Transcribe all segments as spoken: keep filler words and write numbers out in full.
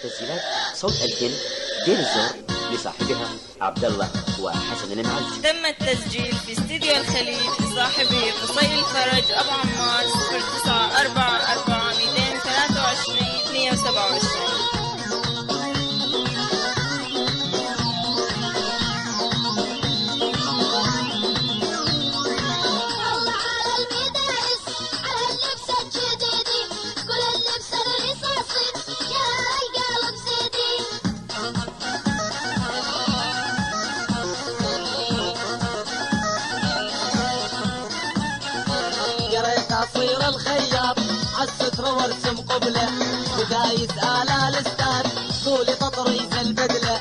تسجيلات صوت الفيلم دير الزور لصاحبها عبد الله وحسن المعز. تم التسجيل في استديو الخليج لصاحبه قصي الفرج أبو عمار صفر تسعة أربعة أربعة مئتين وثلاثة وعشرين مئة وسبعة وعشرين. صير الخياط عالستر وارسم قبله ودايس آلة الاستاذ طولي تطريز البدله.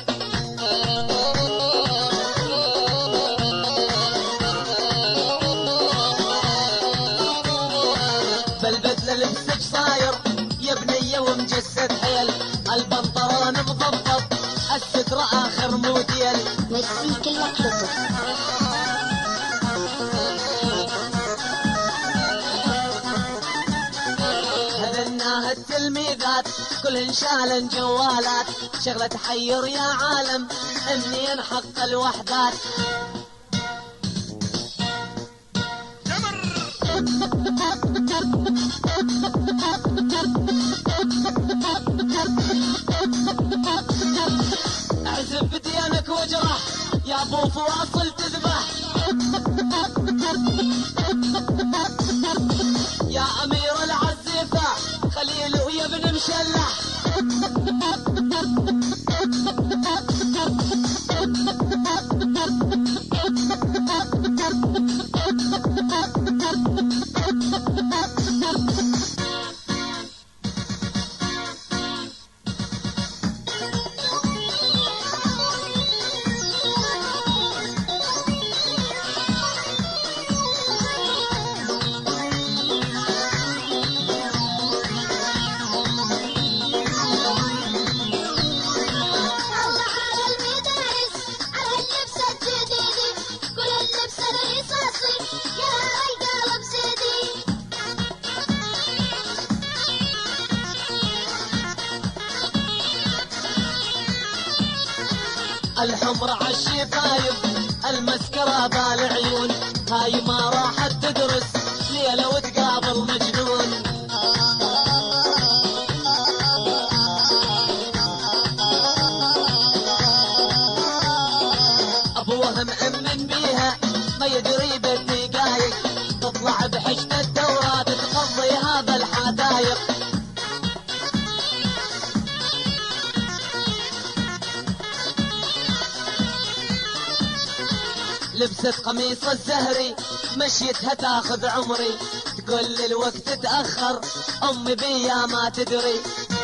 بالبدله لبسك صاير يا بنيه ومجسد حيل، البنطلون مضبط الستر اخر موديل. ميرسي كلك لطف. التلميذات كلهن شالن جوالات، شغلة تحير يا عالم اني انحق الوحدات. اعزف بديانك واجرح يا ابو فواصل تذبح، يا امير العزيفة خليل ويا ابن مشلح. الحمر عالشفايف المسكرة بالعيون، هاي ما راحت تدرس ليلة وتقابل مجنون. ابو وهم امن بيها ما يدري بالدقايق، تطلع بحشد الدورة تقضيها بالحدايق. لبست قميص الزهري مشيتها تاخذ عمري، تقول لي الوقت تأخر امي بيا ما تدري.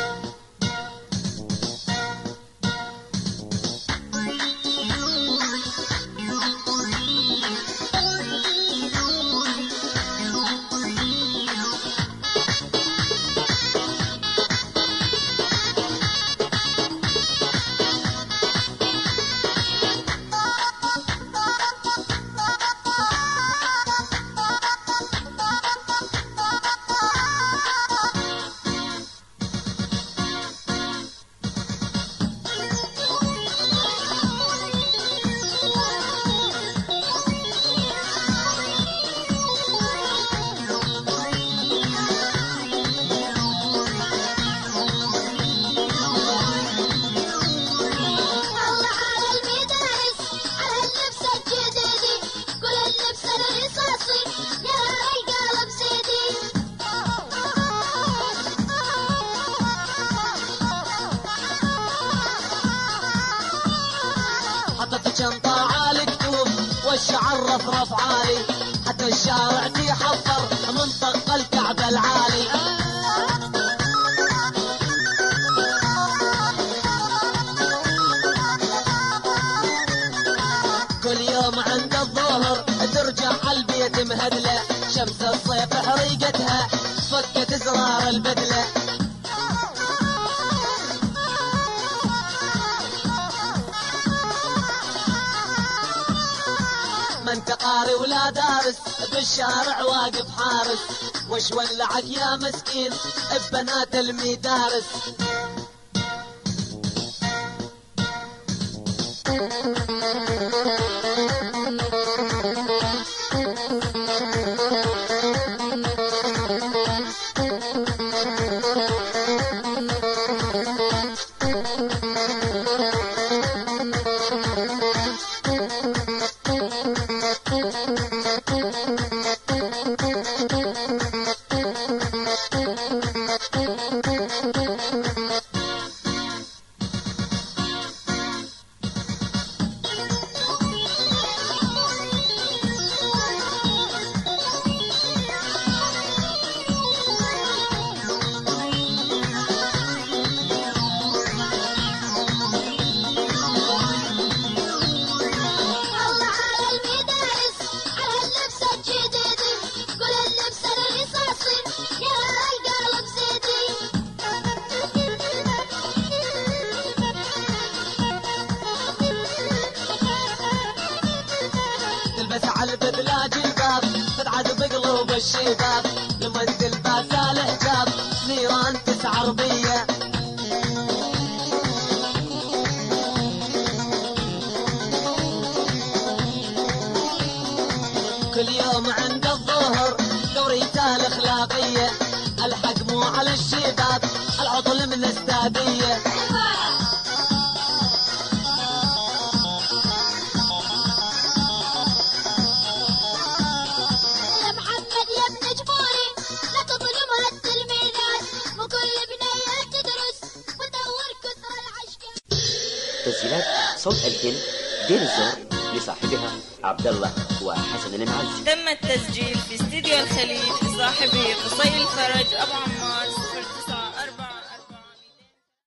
شنطة عالي كتوب والشعر رفرف عالي، حتى الشارع تحفر من طق الكعب العالي. كل يوم عند الظهر ترجع عالبيت مهدلة، شمس الصيف حريقتها فكت زرار البدلة. ما انت قاري ولا دارس بالشارع واقف حارس، وش ولعك يا مسكين ببنات المدارس. على البدلة جلباب تدعس بقلوب الشباب لما تلبس الحجاب نيران تسعر بيه كل يوم عند الظهر دوريته الاخلاقيه الحق مو على الشباب العطل من استاديه تسجيلات صوت الفيلم دير الزور لصاحبها عبد الله وحسن المعز. تم التسجيل في استديو الخليج لصاحبه قصي الفرج أبو عمار.